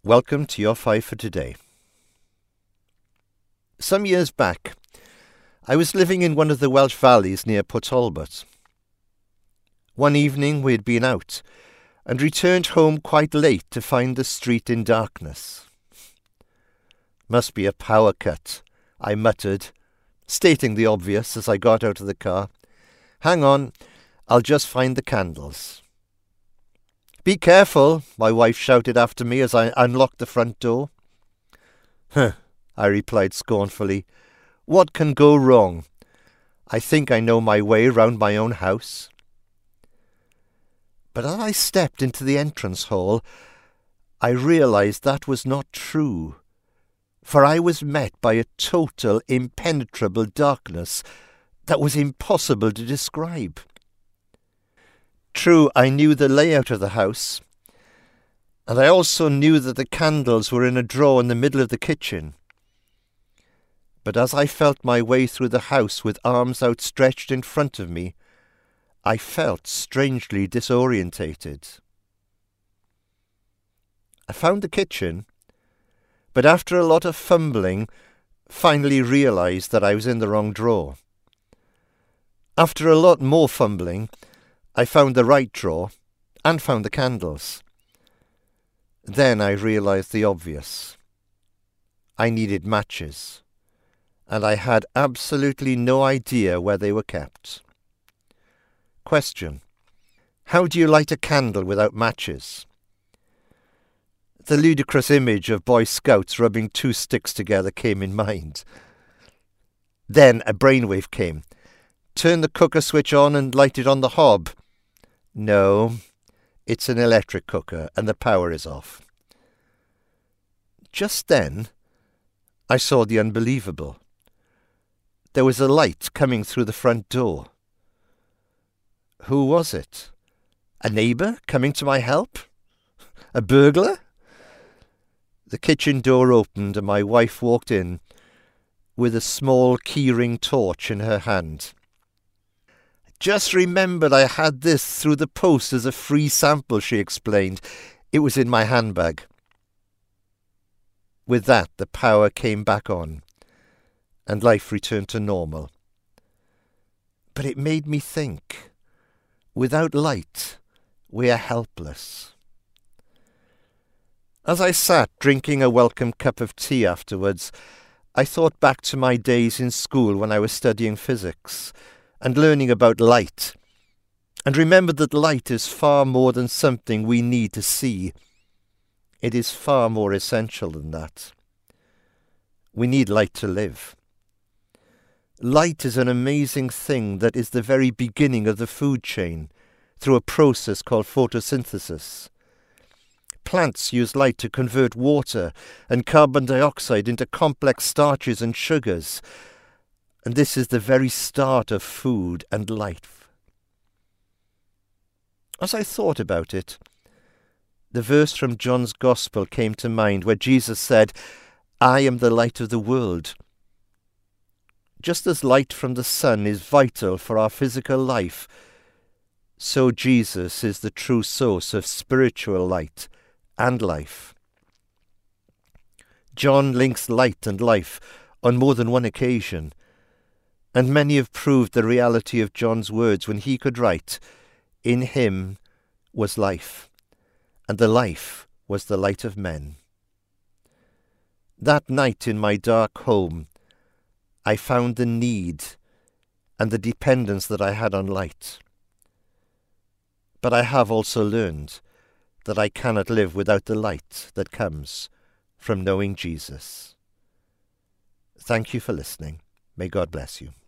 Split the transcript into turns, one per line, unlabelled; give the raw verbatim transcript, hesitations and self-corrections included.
Welcome to your five for today. Some years back, I was living in one of the Welsh valleys near Port Talbot. One evening we had been out and returned home quite late to find the street in darkness. "Must be a power cut," I muttered, stating the obvious as I got out of the car. "Hang on, I'll just find the candles." "Be careful," my wife shouted after me as I unlocked the front door. "Huh," I replied scornfully. "What can go wrong? I think I know my way round my own house." But as I stepped into the entrance hall, I realised that was not true, for I was met by a total, impenetrable darkness that was impossible to describe. True, I knew the layout of the house, and I also knew that the candles were in a drawer in the middle of the kitchen. But as I felt my way through the house with arms outstretched in front of me, I felt strangely disorientated. I found the kitchen, but after a lot of fumbling, finally realised that I was in the wrong drawer. After a lot more fumbling, I found the right drawer and found the candles. Then I realised the obvious. I needed matches, and I had absolutely no idea where they were kept. Question: how do you light a candle without matches? The ludicrous image of Boy Scouts rubbing two sticks together came in mind. Then a brainwave came. Turn the cooker switch on and light it on the hob. No, it's an electric cooker and the power is off. Just then, I saw the unbelievable. There was a light coming through the front door. Who was it? A neighbour coming to my help? A burglar? The kitchen door opened and my wife walked in with a small keyring torch in her hand. "Just remembered I had this through the post as a free sample," she explained. "It was in my handbag." With that, the power came back on, and life returned to normal. But it made me think. Without light, we are helpless. As I sat drinking a welcome cup of tea afterwards, I thought back to my days in school when I was studying physics and learning about light, and remembered that light is far more than something we need to see. It is far more essential than that. We need light to live. Light is an amazing thing that is the very beginning of the food chain through a process called photosynthesis. Plants use light to convert water and carbon dioxide into complex starches and sugars, and this is the very start of food and life. As I thought about it, the verse from John's Gospel came to mind where Jesus said, "I am the light of the world." Just as light from the sun is vital for our physical life, so Jesus is the true source of spiritual light and life. John links light and life on more than one occasion, and many have proved the reality of John's words when he could write, "In him was life, and the life was the light of men." That night in my dark home, I found the need and the dependence that I had on light. But I have also learned that I cannot live without the light that comes from knowing Jesus. Thank you for listening. May God bless you.